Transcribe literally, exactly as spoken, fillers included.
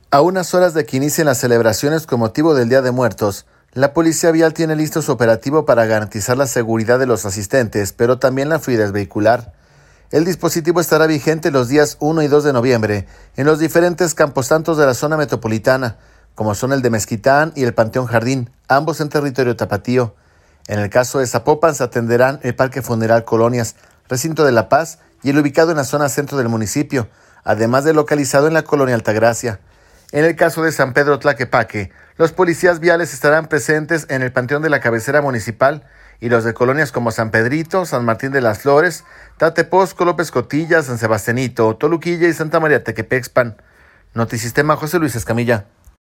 A unas horas de que inicien las celebraciones con motivo del Día de Muertos, la Policía Vial tiene listo su operativo para garantizar la seguridad de los asistentes, pero también la fluidez vehicular. El dispositivo estará vigente los días uno y dos de noviembre en los diferentes camposantos de la zona metropolitana, como son el de Mezquitán y el Panteón Jardín, ambos en territorio tapatío. En el caso de Zapopan se atenderán el Parque Funeral Colonias, Recinto de la Paz y el ubicado en la zona centro del municipio, además de localizado en la colonia Altagracia. En el caso de San Pedro Tlaquepaque, los policías viales estarán presentes en el Panteón de la Cabecera Municipal y los de colonias como San Pedrito, San Martín de las Flores, Tateposco, López Cotilla, San Sebastianito, Toluquilla y Santa María Tequepexpan. Notisistema, José Luis Escamilla.